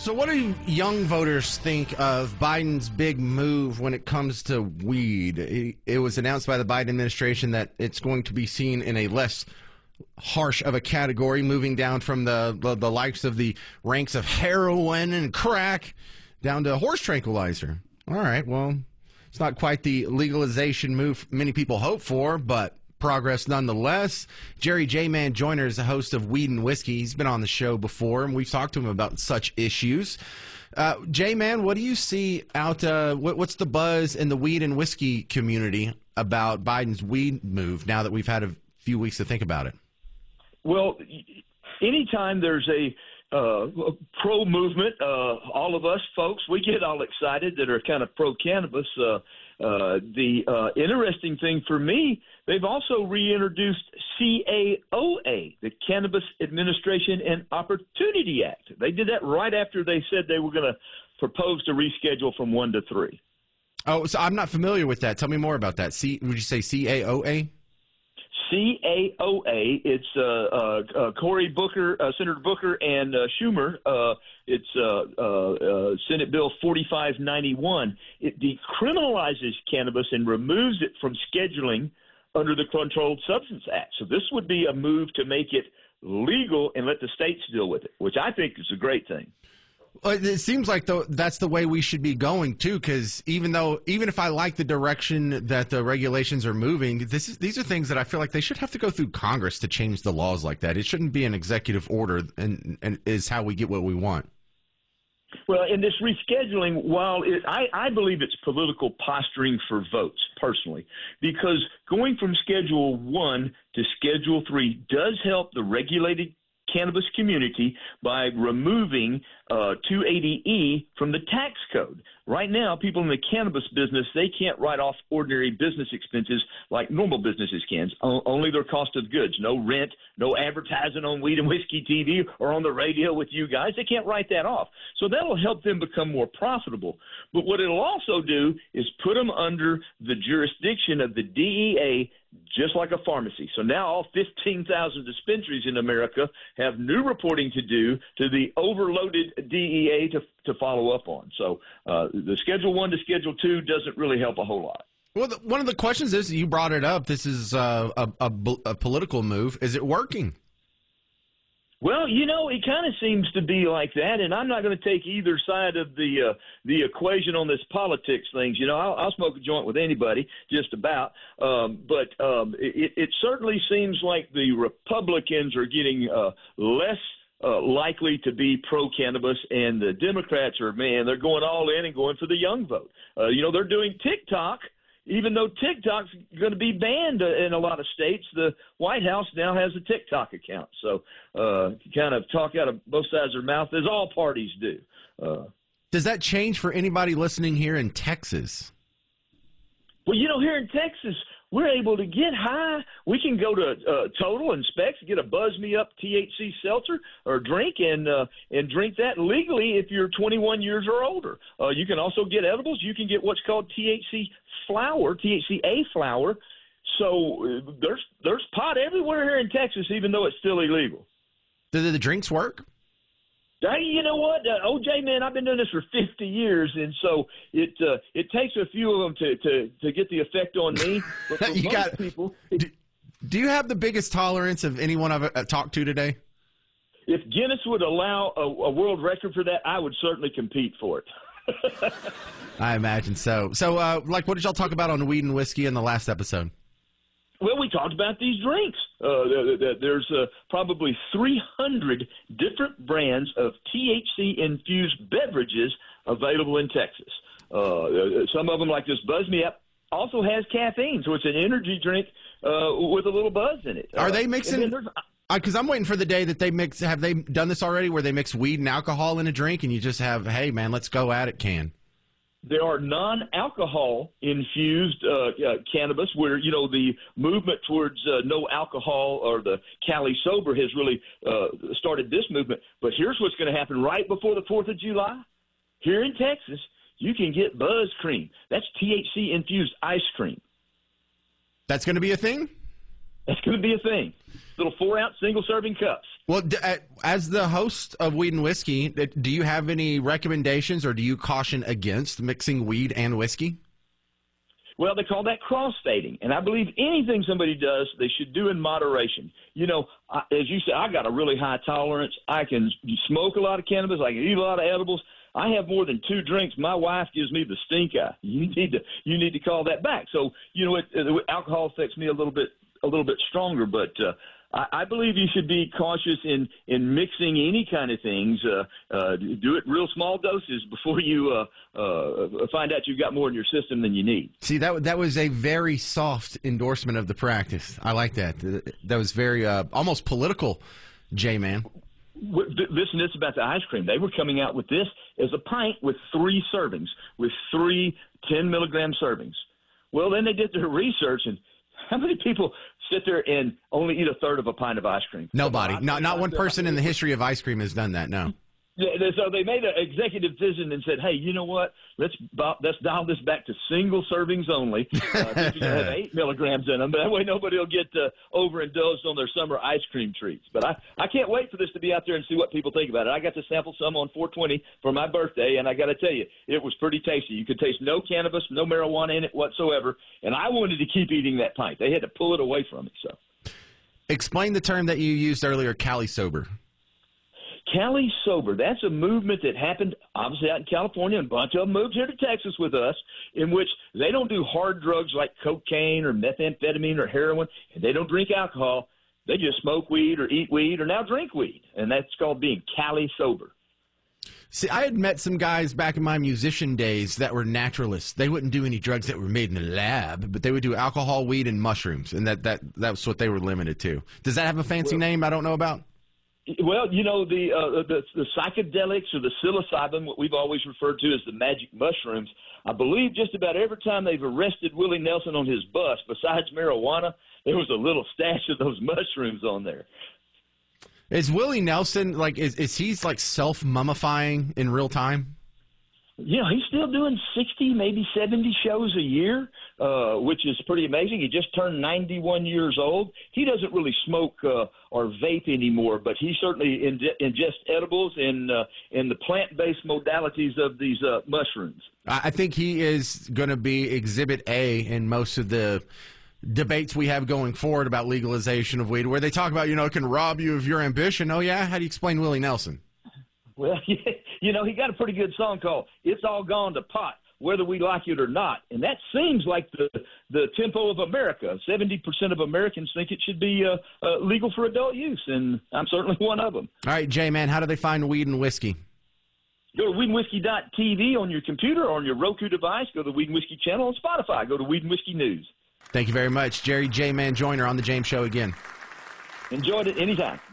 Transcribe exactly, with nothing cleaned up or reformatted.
So what do young voters think of Biden's big move when it comes to weed? It, it was announced by the Biden administration that it's going to be seen in a less harsh of a category, moving down from the, the, the likes of the ranks of heroin and crack down to horse tranquilizer. All right, well, it's not quite the legalization move many people hope for, but progress nonetheless. Jerry J. Man Joyner is the host of Weed and Whiskey. He's been on the show before, and we've talked to him about such issues. Uh, J. Man, what do you see out? Uh, what, what's the buzz in the weed and whiskey community about Biden's weed move now that we've had a few weeks to think about it? Well, anytime there's a uh, pro movement, uh, all of us folks, we get all excited that are kind of pro cannabis. Uh, uh, the uh, interesting thing for me, they've also reintroduced C A O A, the Cannabis Administration and Opportunity Act. They did that right after they said they were going to propose to reschedule from one to three. Oh, so I'm not familiar with that. Tell me more about that. C, would you say C A O A? C A O A. It's uh, uh, uh, Cory Booker, uh, Senator Booker, and uh, Schumer. Uh, it's uh, uh, uh, Senate Bill forty-five ninety-one. It decriminalizes cannabis and removes it from scheduling under the Controlled Substance Act. So this would be a move to make it legal and let the states deal with it, which I think is a great thing. Well, it seems like the, that's the way we should be going too, because even though, even if I like the direction that the regulations are moving, this is, these are things that I feel like they should have to go through Congress to change the laws like that. It shouldn't be an executive order, and, and is how we get what we want. Well, in this rescheduling, while it, I, I believe it's political posturing for votes, personally, because going from Schedule one to Schedule three does help the regulated cannabis community by removing uh, two eighty E from the tax code. Right now, people in the cannabis business, they can't write off ordinary business expenses like normal businesses can, o- only their cost of goods. No rent, no advertising on Weed and Whiskey T V or on the radio with you guys. They can't write that off. So that'll help them become more profitable. But what it'll also do is put them under the jurisdiction of the D E A, just like a pharmacy. So now all fifteen thousand dispensaries in America have new reporting to do to the overloaded D E A to, to follow up on. So uh, the Schedule one to Schedule two doesn't really help a whole lot. Well, the, one of the questions is, you brought it up, this is uh, a, a, a political move. Is it working? Well, you know, it kind of seems to be like that, and I'm not going to take either side of the uh, the equation on this politics things. You know, I'll, I'll smoke a joint with anybody, just about. Um, but um, it, it certainly seems like the Republicans are getting uh, less uh, likely to be pro-cannabis, and the Democrats are, man, they're going all in and going for the young vote. Uh, you know, they're doing TikTok. Even though TikTok's going to be banned in a lot of states, the White House now has a TikTok account. So uh, kind of talk out of both sides of their mouth, as all parties do. Uh, Does that change for anybody listening here in Texas? Well, you know, here in Texas, we're able to get high. We can go to uh, Total and Specs, get a Buzz Me Up T H C seltzer or drink, and uh, and drink that legally if you're twenty-one years or older. Uh, you can also get edibles. You can get what's called T H C flower, T H C A flower. So uh, there's there's pot everywhere here in Texas, even though it's still illegal. Do the drinks work? Hey, you know what, uh, O J, man, I've been doing this for fifty years, and so it uh, it takes a few of them to, to, to get the effect on me. But for you most got, people, do, do you have the biggest tolerance of anyone I've uh, talked to today? If Guinness would allow a, a world record for that, I would certainly compete for it. I imagine so. So, uh, like, what did y'all talk about on Weed and Whiskey in the last episode? Well, we talked about these drinks. Uh, there's uh, probably three hundred different brands of T H C-infused beverages available in Texas. Uh, some of them, like this Buzz Me Up, also has caffeine, so it's an energy drink uh, with a little buzz in it. Are uh, they mixing? Because I'm waiting for the day that they mix. Have they done this already, where they mix weed and alcohol in a drink, and you just have, hey, man, let's go at it, can? There are non-alcohol infused uh, uh, cannabis where, you know, the movement towards uh, no alcohol or the Cali Sober has really uh, started this movement. But here's what's going to happen right before the fourth of July. Here in Texas, you can get Buzz Cream. That's T H C-infused ice cream. That's going to be a thing? That's going to be a thing. Little four-ounce single-serving cups. Well, d- as the host of Weed and Whiskey, do you have any recommendations or do you caution against mixing weed and whiskey? Well, they call that cross-fading, and I believe anything somebody does, they should do in moderation. You know, I, as you said, I got a really high tolerance. I can smoke a lot of cannabis. I can eat a lot of edibles. I have more than two drinks. My wife gives me the stink eye. You need to you need to call that back. So, you know, it, it, alcohol affects me a little bit a little bit stronger, but uh, I, I believe you should be cautious in, in mixing any kind of things. Uh, uh, do it real small doses before you uh, uh, find out you've got more in your system than you need. See, that that was a very soft endorsement of the practice. I like that. That was very uh, almost political, J-Man. This and this about the ice cream. They were coming out with this as a pint with three servings, with three ten milligram servings. Well, then they did their research, and how many people sit there and only eat a third of a pint of ice cream? Nobody. Not not one person in the history of ice cream has done that, no. So they made an executive decision and said, hey, you know what? Let's let's dial this back to single servings only. Uh, I think you're going to have eight milligrams in them, but that way nobody will get uh, overindulged on their summer ice cream treats. But I, I can't wait for this to be out there and see what people think about it. I got to sample some on four twenty for my birthday, and I got to tell you, it was pretty tasty. You could taste no cannabis, no marijuana in it whatsoever, and I wanted to keep eating that pint. They had to pull it away from me. So, explain the term that you used earlier, Cali sober. Cali sober, that's a movement that happened obviously out in California, and a bunch of them moved here to Texas with us, in which they don't do hard drugs like cocaine or methamphetamine or heroin, and they don't drink alcohol. They just smoke weed or eat weed or now drink weed, and that's called being Cali sober. See, I had met some guys back in my musician days that were naturalists. They wouldn't do any drugs that were made in the lab, but they would do alcohol, weed, and mushrooms, and that, that, that's what they were limited to. Does that have a fancy well, name I don't know about? Well, you know, the, uh, the the psychedelics or the psilocybin, what we've always referred to as the magic mushrooms, I believe just about every time they've arrested Willie Nelson on his bus, besides marijuana, there was a little stash of those mushrooms on there. Is Willie Nelson, like, is, is he, like, self-mummifying in real time? You know, he's still doing sixty, maybe seventy shows a year, uh, which is pretty amazing. He just turned ninety-one years old. He doesn't really smoke uh, or vape anymore, but he certainly ing- ingests edibles and, uh, and the plant-based modalities of these uh, mushrooms. I think he is going to be Exhibit A in most of the debates we have going forward about legalization of weed, where they talk about, you know, it can rob you of your ambition. Oh, yeah? How do you explain Willie Nelson? Well, you know, he got a pretty good song called It's All Gone to Pot, Whether We Like It or Not. And that seems like the the tempo of America. seventy percent of Americans think it should be uh, uh, legal for adult use, and I'm certainly one of them. All right, J-Man, how do they find Weed and Whiskey? Go to weed and whiskey dot t v on your computer or on your Roku device. Go to the Weed and Whiskey channel on Spotify. Go to Weed and Whiskey News. Thank you very much. Jerry J-Man Joyner on The James Show again. Enjoyed it anytime.